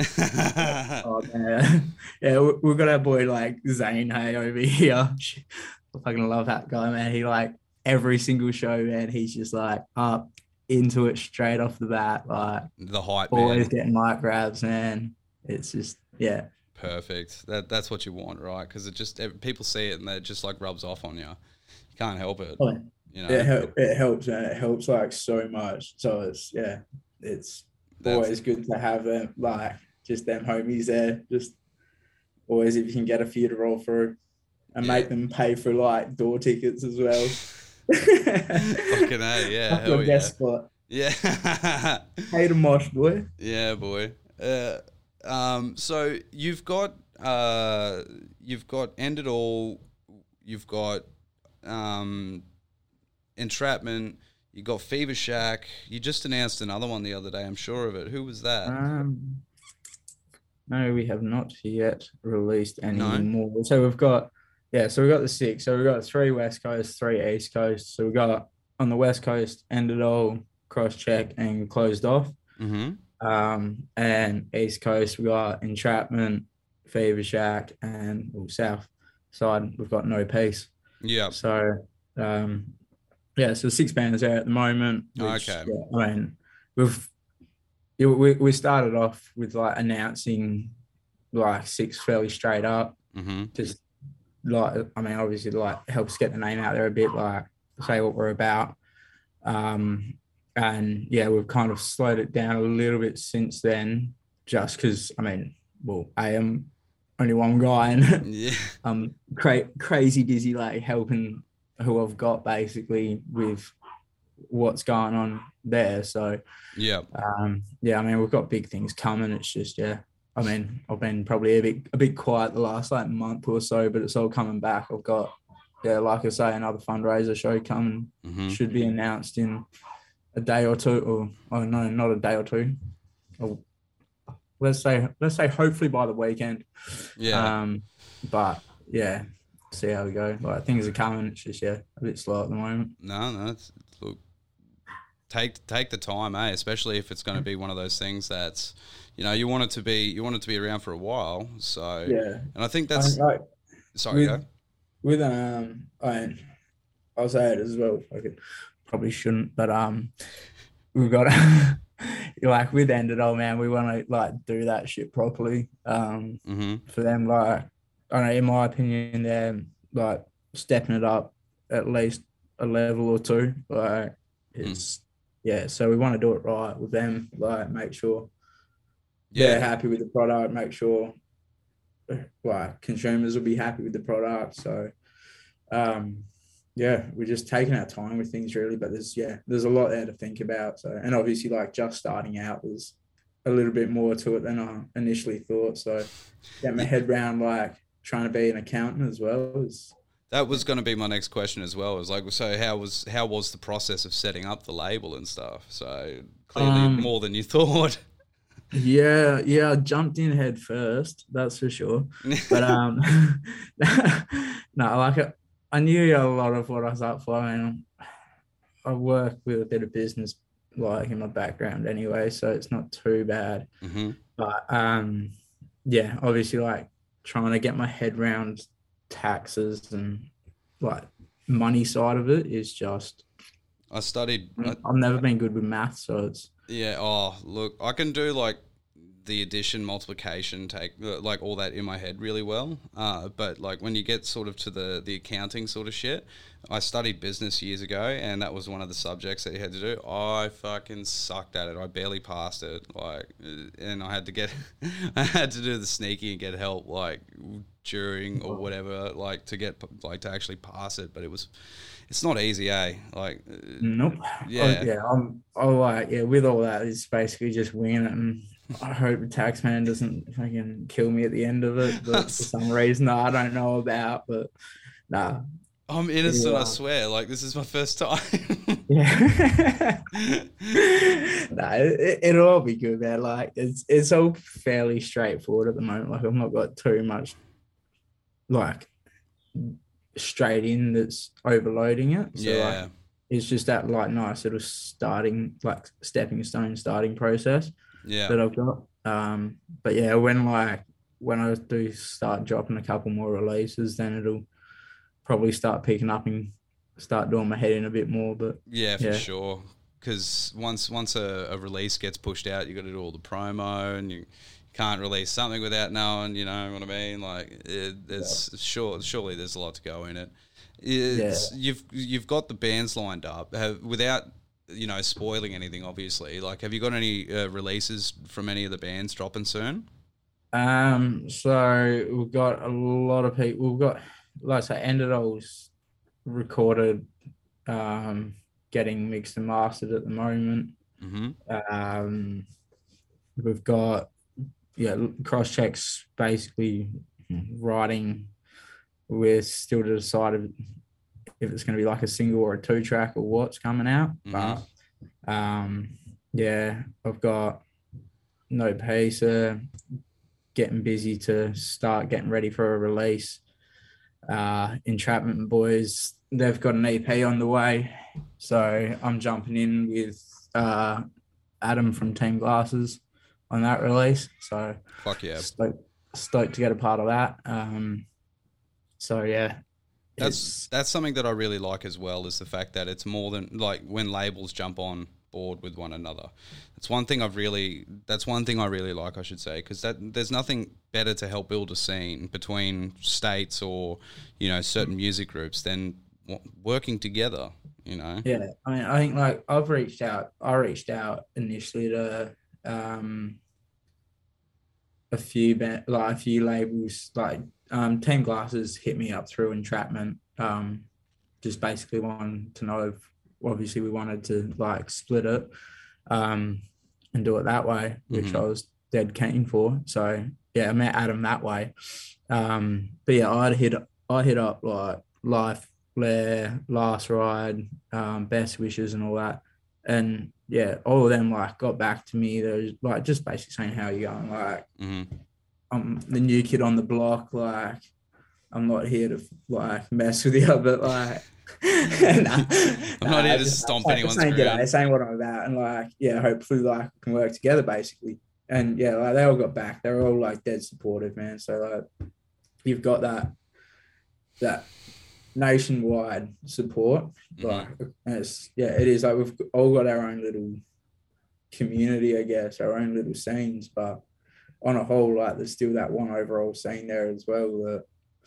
Oh, man. Yeah, we've got our boy like Zane Hay over here. I fucking love that guy, man. He like, every single show, man, he's just like up into it straight off the bat, like the hype, always man. Getting mic grabs, man. It's just perfect. That's what you want, right? Because it just people see it and it just like rubs off on you. You can't help it. Oh, you know, it helps, man. It helps like so much. So it's always good to have them like just them homies there. Just always if you can get a few to roll through and make them pay for like door tickets as well. Fucking A, yeah. Hell yeah. Spot. Yeah. Hey to mosh, boy. Yeah, boy. So you've got End It All, you've got Entrapment, you got Fever Shack. You just announced another one the other day, I'm sure of it. Who was that? No, we have not yet released any more. So we've got the 6. So we've got 3 West Coast, 3 East Coast. So we got on the West Coast, End It All, Cross Check, and Closed Off. And East Coast, we got Entrapment, Fever Shack, and South side, we've got No Peace. Yeah. So, so 6 bands there at the moment. Which, okay. Yeah, I mean, we started off with like announcing like 6 fairly straight up. Just like, I mean, obviously like helps get the name out there a bit, like say what we're about. And yeah, we've kind of slowed it down a little bit since then, just because, I mean, well, I am only one guy and I'm crazy busy like helping who I've got basically with what's going on there. So I mean, we've got big things coming. It's just I mean, I've been probably a bit quiet the last like month or so, but it's all coming back. I've got like I say, another fundraiser show coming. Should be announced in a day or two, or no, not a day or two. Or let's say hopefully by the weekend. But yeah, see how we go. Like things are coming. It's just a bit slow at the moment. No, look, take the time, especially if it's going to be one of those things that's, you know, you want it to be around for a while. So and I think that's sorry, go. With I'll say it as well. I probably shouldn't, but we've got like with End It All, man, we want to like do that shit properly. For them, like I don't know, in my opinion, they're like stepping it up at least a level or 2. Like it's so we want to do it right with them. Like make sure they're happy with the product. Make sure like consumers will be happy with the product. So yeah, we're just taking our time with things really, but there's a lot there to think about. So, and obviously like just starting out, there's a little bit more to it than I initially thought. So get my Yeah, head around like trying to be an accountant as well is that was going to be my next question as well. It was like, so how was the process of setting up the label and stuff? So clearly um more than you thought. yeah, I jumped in head first, that's for sure. But no, like I knew a lot of what I was up for. I mean, I work with a bit of business like in my background anyway, so it's not too bad. hmm But yeah, obviously like trying to get my head around taxes and like money side of it is just I studied. I've never been good with math, so it's Yeah. Oh, look, I can do like the addition, multiplication, take like all that in my head really well. But like when you get sort of to the accounting sort of shit, I studied business years ago, and that was one of the subjects that you had to do. I fucking sucked at it. I barely passed it. Like, and I had to get, I had to do the sneaky and get help like during or whatever, like to get like to actually pass it. But it's not easy, eh? Like, nope. yeah. Yeah, I like yeah. With all that, it's basically just winging it, and I hope the tax man doesn't fucking kill me at the end of it. But for some reason, I don't know about. But nah, I'm innocent, I swear. Like, this is my first time. yeah. Nah, it'll all be good, man. Like it's all fairly straightforward at the moment. Like I've not got too much like straight in that's overloading it. So like Yeah. it's just that like nice little starting like stepping stone starting process Yeah. that I've got. But yeah, when I do start dropping a couple more releases, then it'll probably start picking up and start doing my head in a bit more. But Yeah, for yeah, sure. Because once a release gets pushed out, you got to do all the promo, and you can't release something without knowing. You know what I mean? Like, there's surely there's a lot to go in it. yeah. You've got the bands lined up without spoiling anything. Obviously, like, have you got any releases from any of the bands dropping soon? So we've got a lot of people. We've got, like I say, Ended recorded, um, getting mixed and mastered at the moment. Mm-hmm. Um, we've got cross checks basically writing. We're still to decide if it's going to be like a single or a 2-track or what's coming out. Mm-hmm. But yeah, I've got No Pacer getting busy to start getting ready for a release. Entrapment Boys, they've got an EP on the way, so I'm jumping in with Adam from Team Glasses on that release. So Fuck yeah. stoked to get a part of that. So yeah, That's something that I really like as well, is the fact that it's more than like when labels jump on board with one another. That's one thing I really like, I should say, because that there's nothing better to help build a scene between states or certain music groups than working together. Yeah, I mean, I think like I reached out initially to a few labels like Team Glasses hit me up through Entrapment, just basically wanted to know if obviously we wanted to like split it and do it that way, which I was dead keen for. So yeah, I met Adam that way. But yeah, I hit up like Life, Blair, Last Ride, Best Wishes and all that. And yeah, all of them like got back to me. They're like just basically saying how you going. Like I'm the new kid on the block. Like I'm not here to like mess with you, but like I'm not here to stomp anyone's ground. Saying what I'm about, and like yeah, hopefully like we can work together basically. And yeah, like they all got back. They were all like dead supportive, man. So like you've got that nationwide support. Like it is like we've all got our own little community, I guess, our own little scenes, but on a whole, like there's still that one overall scene there as well that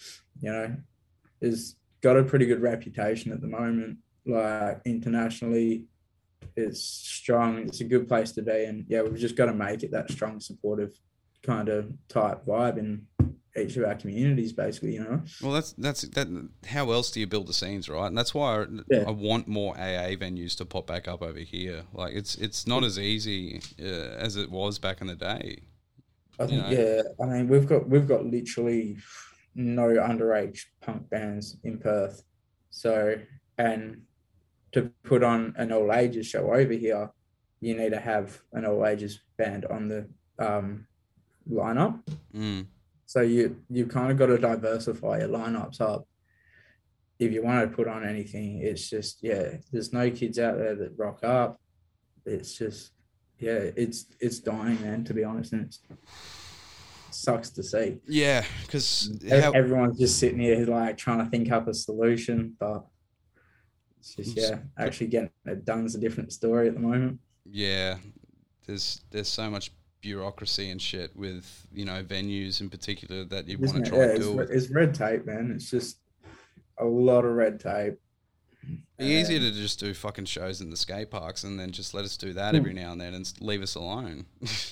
is got a pretty good reputation at the moment. Like internationally, it's strong. It's a good place to be, and yeah, we've just got to make it that strong, supportive kind of type vibe each of our communities, basically, you know. Well, that. How else do you build the scenes, right? And that's why I want more AA venues to pop back up over here. Like it's not as easy as it was back in the day. I think, I mean, we've got literally no underage punk bands in Perth. So, and to put on an all ages show over here, you need to have an all ages band on the lineup. So you kind of got to diversify your lineups up. If you want to put on anything, it's just, there's no kids out there that rock up. It's just, it's dying, man, to be honest. And it sucks to see. Yeah, because everyone's just sitting here like trying to think up a solution, but it's just, actually getting it done is a different story at the moment. Yeah, there's so much bureaucracy and shit with, you know, venues in particular that you want to try and do. It's red tape, man. It's just a lot of red tape. It'd be easier to just do fucking shows in the skate parks and then just let us do that every now and then and leave us alone.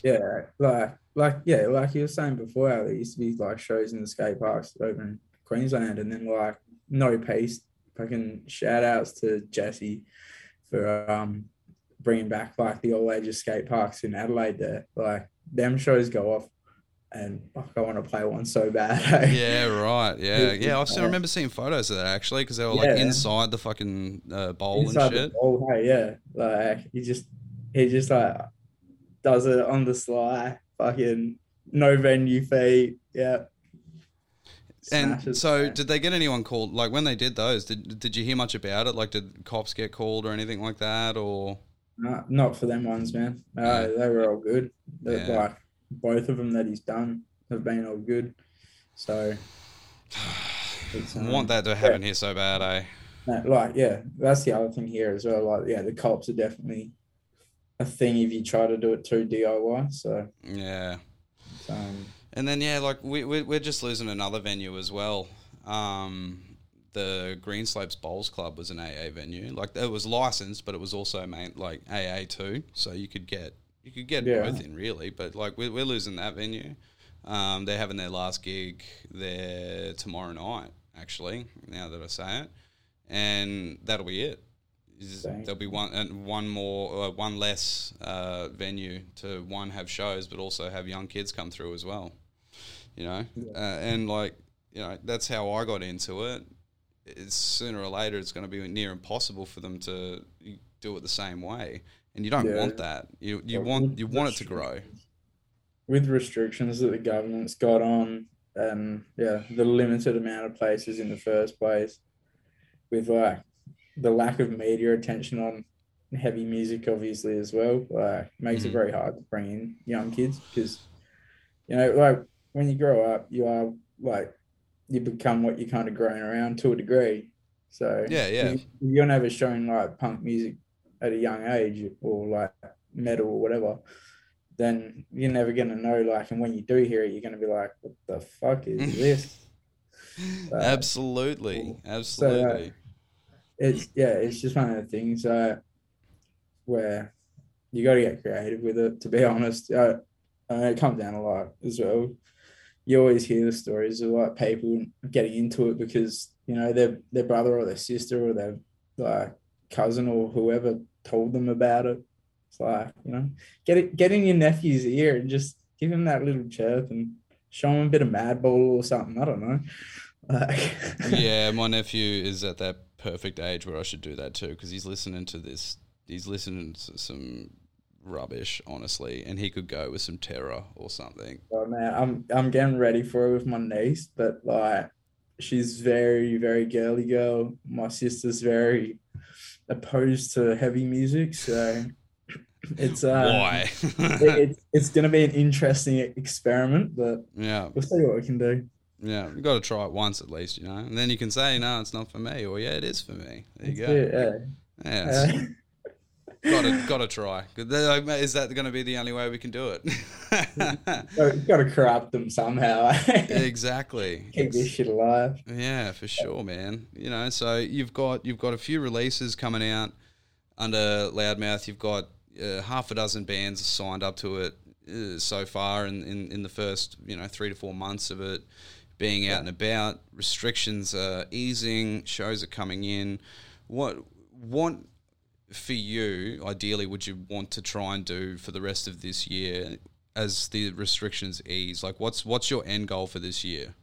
like you were saying before, there used to be like shows in the skate parks over in Queensland, and then like No Peace, fucking shout outs to Jesse for bringing back like the all ages skate parks in Adelaide there. Like them shows go off and fuck, I want to play one so bad. Yeah, right. Yeah. I still remember seeing photos of that actually, because they were like inside the fucking bowl inside and shit. The bowl, like he just like does it on the sly, fucking no venue fee. Yeah. And so did they get anyone called? Like when they did those, did you hear much about it? Like did cops get called or anything like that, or? Not for them ones, man. They were all good. Like both of them that he's done have been all good. So I want that to happen here so bad, eh? That's the other thing here as well. Like, the cops are definitely a thing if you try to do it too DIY. So yeah. And then like we're just losing another venue as well. The Green Slopes Bowls Club was an AA venue. Like it was licensed, but it was also like AA too. So you could get both in really. But like we're losing that venue. They're having their last gig there tomorrow night, actually. Now that I say it, and that'll be it. There'll be one less venue to have shows, but also have young kids come through as well. You know, and like that's how I got into it. It's sooner or later it's going to be near impossible for them to do it the same way, and you don't want that. You want it to grow. With restrictions that the government's got on, the limited amount of places in the first place, with like the lack of media attention on heavy music, obviously as well, makes it very hard to bring in young kids because like when you grow up, you are like. You become what you're kind of growing around to a degree. So if you're never showing like punk music at a young age or like metal or whatever, then you're never going to know, like, and when you do hear it, you're going to be like, what the fuck is this? Absolutely. So, it's just one of the things where you got to get creative with it, to be honest. It comes down a lot as well. You always hear the stories of like people getting into it because their brother or their sister or their like cousin or whoever told them about it. It's like get in your nephew's ear and just give him that little chirp and show him a bit of Madball or something. I don't know. Yeah, my nephew is at that perfect age where I should do that too because he's listening to this. He's listening to some rubbish, honestly, and he could go with some Terror or something. Oh man, I'm getting ready for it with my niece, but like she's very, very girly girl. My sister's very opposed to heavy music, so it's why it's gonna be an interesting experiment, but we'll see what we can do. Yeah, you got to try it once at least, and then you can say no, it's not for me, or it is for me. There you go. Yeah. Got to try. Is that going to be the only way we can do it? You've got to corrupt them somehow. Exactly. Keep this shit alive. Yeah, for sure, man. So you've got a few releases coming out under Loudmouth. You've got half a dozen bands signed up to it. so far in the first 3 to 4 months of it being out and about. Restrictions are easing, shows are coming in. What for you ideally would you want to try and do for the rest of this year as the restrictions ease? Like what's your end goal for this year?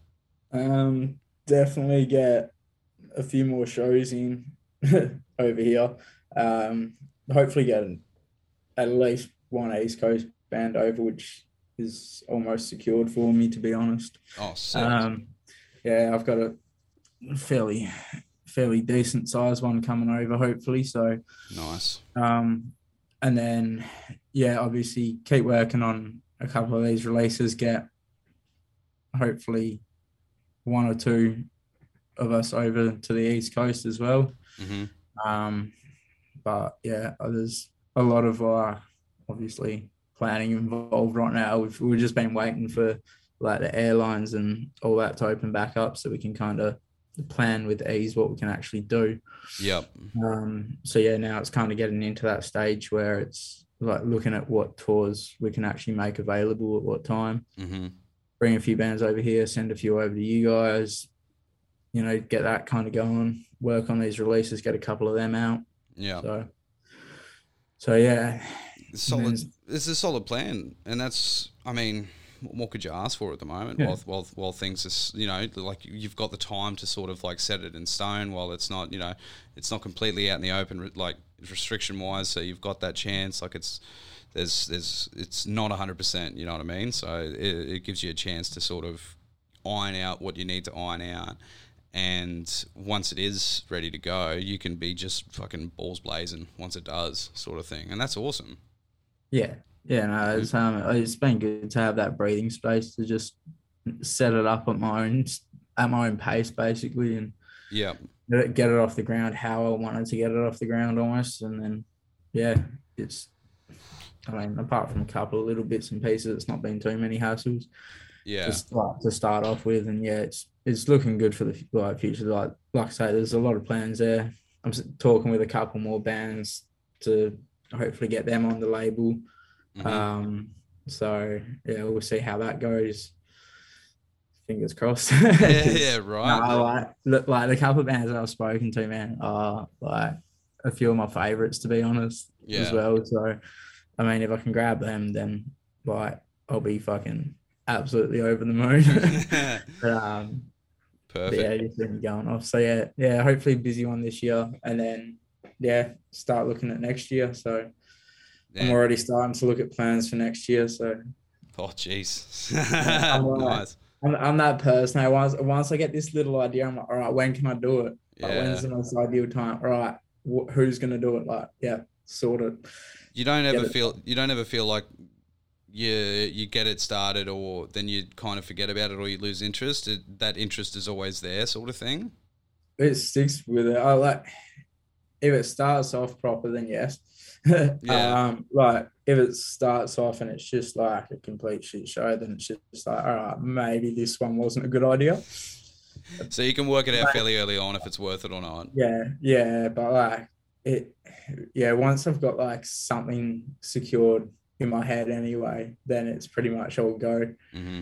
Definitely get a few more shows in over here. Hopefully get at least one East Coast band over, which is almost secured for me, to be honest. Oh, sick. Yeah, I've got a fairly decent size one coming over, hopefully. So nice. And then obviously keep working on a couple of these releases. Get hopefully one or two of us over to the East Coast as well. Mm-hmm. But yeah, there's a lot of obviously planning involved right now. We've just been waiting for like the airlines and all that to open back up so we can kind of plan with ease what we can actually do. Yep. So yeah, now it's kind of getting into that stage where it's like looking at what tours we can actually make available at what time. Mm-hmm. Bring a few bands over here, send a few over to you guys, get that kind of going, work on these releases, get a couple of them out. Yeah. So yeah. Solid. It's a solid plan. And that's, I mean, what could you ask for at the moment? Yeah. While things are, like you've got the time to sort of like set it in stone while it's not, it's not completely out in the open, like restriction wise. So you've got that chance. Like it's not 100%, you know what I mean? So it gives you a chance to sort of iron out what you need to iron out. And once it is ready to go, you can be just fucking balls blazing once it does, sort of thing. And that's awesome. Yeah. Yeah, no, it's been good to have that breathing space to just set it up at my own pace, basically, and get it off the ground how I wanted to get it off the ground almost. And then, apart from a couple of little bits and pieces, it's not been too many hassles. Yeah, just like to start off with, and it's looking good for the future. Like I say, there's a lot of plans there. I'm talking with a couple more bands to hopefully get them on the label. Mm-hmm. So yeah, we'll see how that goes. Fingers crossed. Yeah, right. No, like the couple of bands that I've spoken to, man, are like a few of my favorites, to be honest, as well. So, I mean, if I can grab them, then like I'll be fucking absolutely over the moon. Perfect. Yeah, just been going off. So yeah, hopefully busy one this year, and then start looking at next year. So. Yeah. I'm already starting to look at plans for next year. So, jeez, nice. I'm that person. Once I get this little idea, I'm like, all right, when can I do it? Like, when's the most ideal time? All right, who's gonna do it? Like, sort of. You don't ever feel like you get it started, or then you kind of forget about it, or you lose interest. That interest is always there, sort of thing. It sticks with it. I like if it starts off proper, then yes. Like if it starts off and it's just like a complete shit show, then it's just like, all right, maybe this one wasn't a good idea. So you can work it out fairly early on if it's worth it or not. Yeah, but like once I've got like something secured in my head anyway, then it's pretty much all go. Mm-hmm.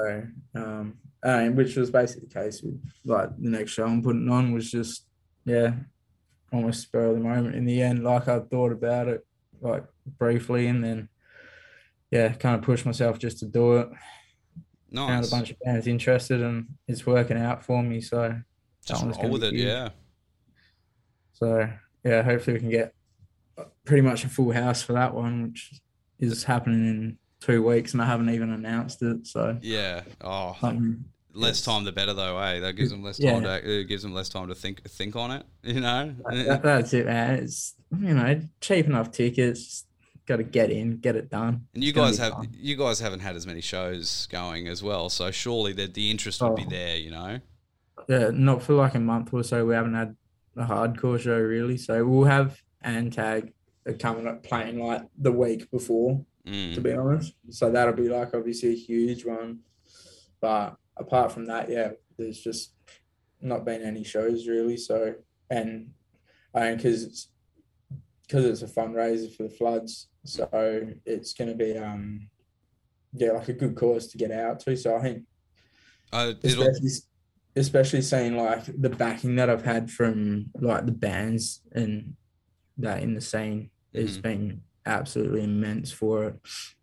So which was basically the case with like the next show I'm putting on was just almost spur of the moment in the end. Like I thought about it like briefly, and then kind of pushed myself just to do it. Nice. Found a bunch of bands interested, and it's working out for me. So just roll with it, yeah. So hopefully we can get pretty much a full house for that one, which is happening in 2 weeks, and I haven't even announced it. So less time the better, though, eh? That gives them less time. It gives them less time to think on it. That's it, man. It's cheap enough tickets. Got to get in, get it done. And you guys haven't had as many shows going as well, so surely the interest would be there, Yeah, not for like a month or so. We haven't had a hardcore show really, so we'll have Antag coming up playing like the week before, to be honest. So that'll be like obviously a huge one, but apart from that, there's just not been any shows really. So, and because it's a fundraiser for the floods, so it's going to be yeah, like a good cause to get out to. So I think It'll. especially especially seeing like the backing that I've had from like the bands and that in the scene has Mhm. been absolutely immense for it.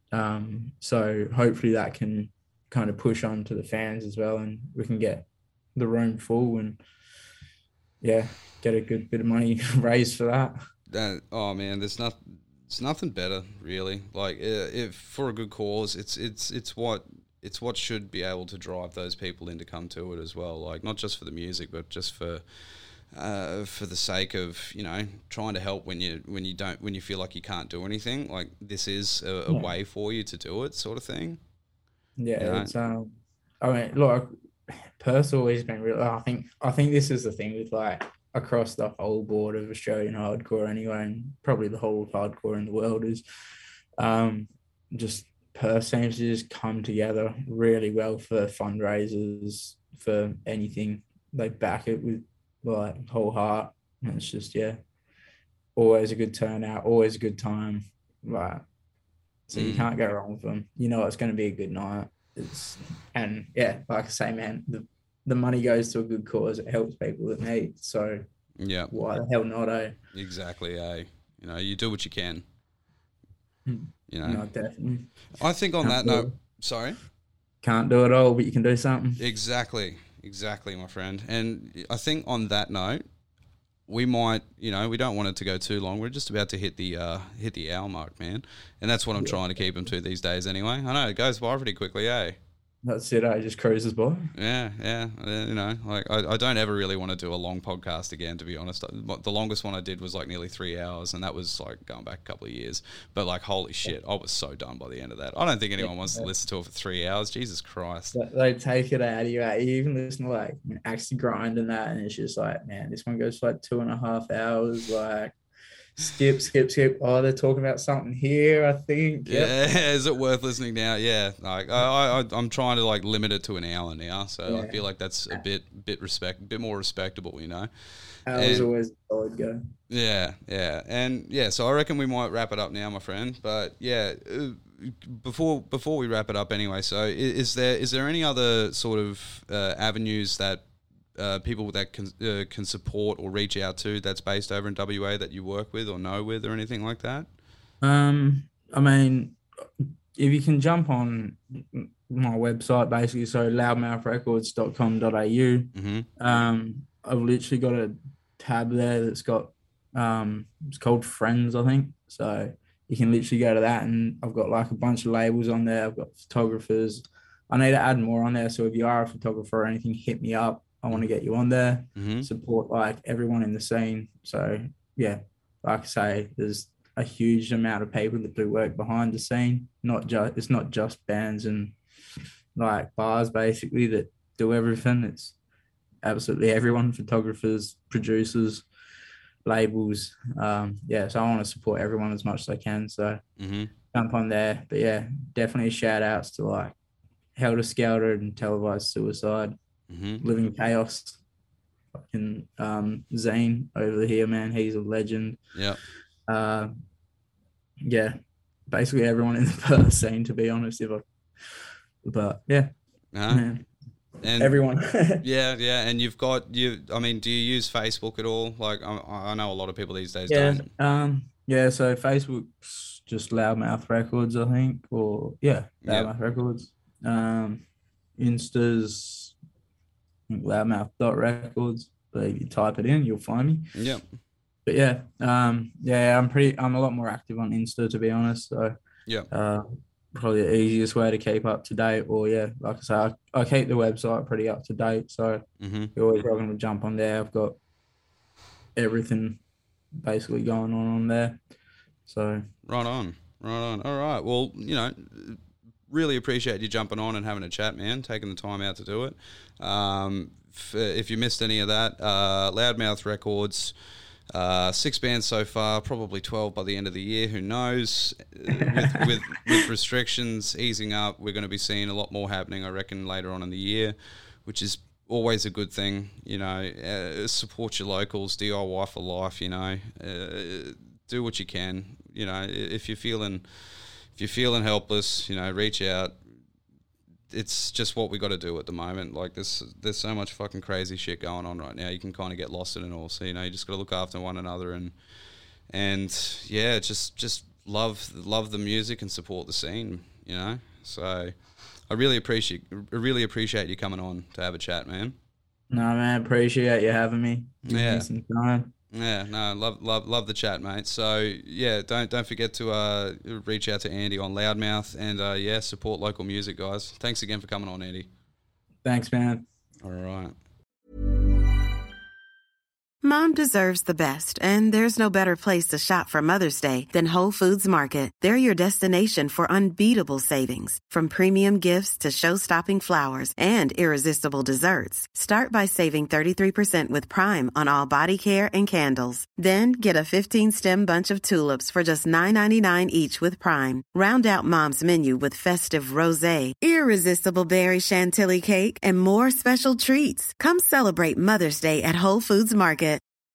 So hopefully that can kind of push on to the fans as well, and we can get the room full and yeah, get a good bit of money raised for that. Oh man, it's nothing better really. Like if for a good cause, it's what should be able to drive those people in to come to it as well. Like not just for the music, but just for the sake of trying to help when you feel like you can't do anything. Like this is a Yeah, way for you to do it, sort of thing. yeah, You know. it's I mean, look, Perth's always been real. I think this is the thing with like across the whole board of Australian hardcore anyway, and probably the whole of hardcore in the world is um just Perth seems to just come together really well for fundraisers for anything. They back it with like whole heart. And it's just yeah, always a good turnout, always a good time. Like so you Mm, can't go wrong with them. You know it's going to be a good night. It's and yeah, like I say, man, the money goes to a good cause. It helps people that need. So yeah. why the hell not? Eh? Exactly. You do what you can. You know. No, definitely I think on can't that do note. it. Sorry. Can't do it all, but you can do something. Exactly, my friend. And I think on that note, we might, we don't want it to go too long. We're just about to hit the hour mark, man, and that's what I'm Yeah, trying to keep them to these days. Anyway, I know it goes by pretty quickly, eh? that's it. I just cruises by. Yeah, yeah. Like I don't ever really want to do a long podcast again, to be honest. The longest one I did was like nearly 3 hours, and that was like going back a couple of years. But like, holy shit, I was so done by the end of that. I don't think anyone wants to listen to it for 3 hours. Jesus Christ. They take it out of you. You even listen to like Axe to Grind and that, and it's just like, man, this one goes for like 2.5 hours. Like, skip, skip, skip. Oh, they're talking about something here, I think. Yep. Yeah, is it worth listening now? Yeah, like I'm trying to like limit it to an hour now, so I Yeah. feel like that's a bit bit more respectable. Hours And always a solid go. yeah, yeah, and yeah. So I reckon we might wrap it up now, my friend. But yeah, before we wrap it up anyway. So is there any other sort of avenues that people that can support or reach out to that's based over in WA that you work with or know with or anything like that? I mean, if you can jump on my website, basically, so loudmouthrecords.com.au. Mm-hmm. I've literally got a tab there that's got it's called Friends, I think. So you can literally go to that, and I've got like a bunch of labels on there. I've got photographers. I need to add more on there. So if you are a photographer or anything, hit me up. I want to get you on there. Mm-hmm. Support like everyone in the scene. So yeah, like I say, there's a huge amount of people that do work behind the scene. It's not just bands and like bars basically that do everything. It's absolutely everyone, photographers, producers, labels. Yeah, so I want to support everyone as much as I can. So Mm-hmm. jump on there. But yeah, definitely shout outs to like Helter Skelter and Televised Suicide, Mm-hmm. Living Chaos, fucking Zane over here, man. He's a legend. Yeah. Uh, yeah, basically everyone in the Perth scene, to be honest. But yeah, man, And everyone. yeah, yeah. And I mean, do you use Facebook at all? Like, I know a lot of people these days Yeah, don't. yeah. So Facebook's just Loudmouth Records, I think, or yeah, Yeah. Loudmouth Records. Insta's I think Loudmouth.records. But if you type it in, you'll find me. Yeah. But yeah, yeah, I'm a lot more active on Insta, to be honest. So Yeah. probably the easiest way to keep up to date. Or yeah, like I say, I keep the website pretty up to date. So Mm-hmm. you're always welcome to jump on there. I've got everything basically going on there. So Right on. All right. Well, really appreciate you jumping on and having a chat, man. Taking the time out to do it. If you missed any of that, Loudmouth Records. 6 bands so far, probably 12 by the end of the year. Who knows? With restrictions easing up, we're going to be seeing a lot more happening, I reckon, later on in the year, which is always a good thing. Support your locals, DIY for life. Do what you can. If you're feeling if you're feeling helpless, reach out. It's just what we got to do at the moment. Like there's so much fucking crazy shit going on right now. You can kind of get lost in it all. So you just got to look after one another and yeah, just love the music and support the scene. So I really appreciate you coming on to have a chat, man. No, man, appreciate you having me. Give me some time. Yeah, no, love the chat, mate. So yeah, don't forget to reach out to Andy on Loudmouth and support local music, guys. Thanks again for coming on, Andy. Thanks, man. All right. Mom deserves the best, and there's no better place to shop for Mother's Day than Whole Foods Market. They're your destination for unbeatable savings, from premium gifts to show-stopping flowers and irresistible desserts. Start by saving 33% with Prime on all body care and candles. Then get a 15-stem bunch of tulips for just $9.99 each with Prime. Round out Mom's menu with festive rosé, irresistible berry chantilly cake, and more special treats. Come celebrate Mother's Day at Whole Foods Market.